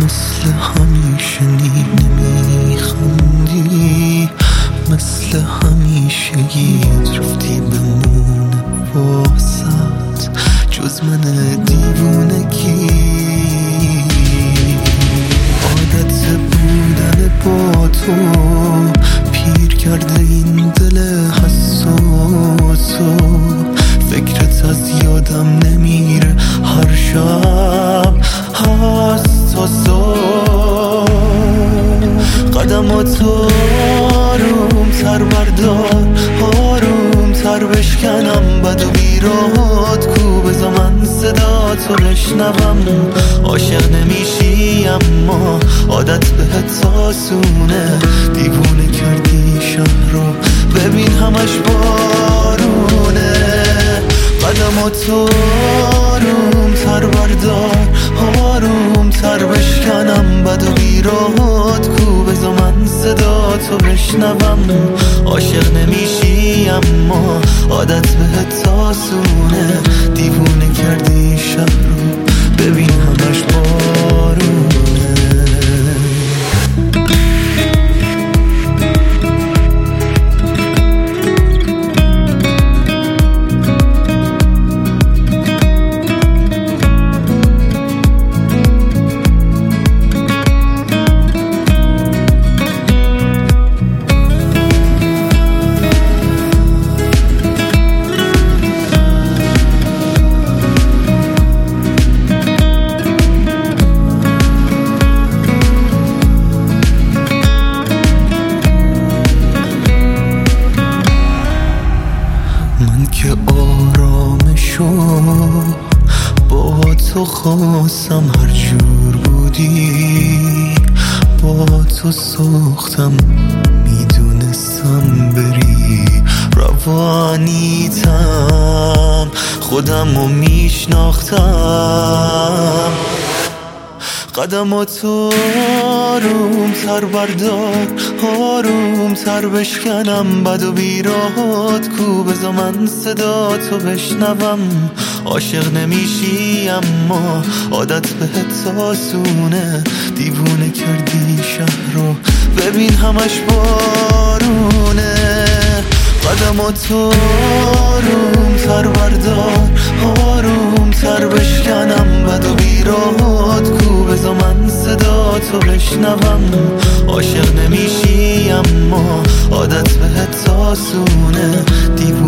مثل همیشه نمیخوندی، مثل همیشگیت رفتی بمونه واسط جز من دیوونگی. عادت بودن با تو پیر کرده این دل حساسو، فکرت از یادم نمیره هر شب هست تا صبح. قدماتو آروم تر بردار، آروم تر بشکنم بد و بیرات کو، بذار من صدا تو بشنوم. عاشق نمیشی اما عادت بهت آسونه، دیوونه کردی شهر رو ببین همش بارونه. قدماتو آروم تر بردار، آروم تر بشکنم بد و بیرات کو، بذار من صدا تو بشنوم. عاشق نمیشی اما عادت بهت آسونه، دیوونه کردی شهر رو ببین همش بارونه. من که آرامشو با تو خواستم، هر جور بودی با تو سوختم، میدونستم بری روانیتم، خودمو میشناختم. قدماتو آروم تر بردار، آروم تر بشکنم بد و بیرات کو، بذار من صدا تو بشنوم. عاشق نمیشی اما عادت بهت آسونه، دیوونه کردی شهر رو ببین همش بارونه. قدماتو آروم تر بردار، آروم تر بشکنم بد و بیرات کو، بذار من صدا تو بشنوم. عاشق نمیشی اما عادت بهت آسونه، دیوونه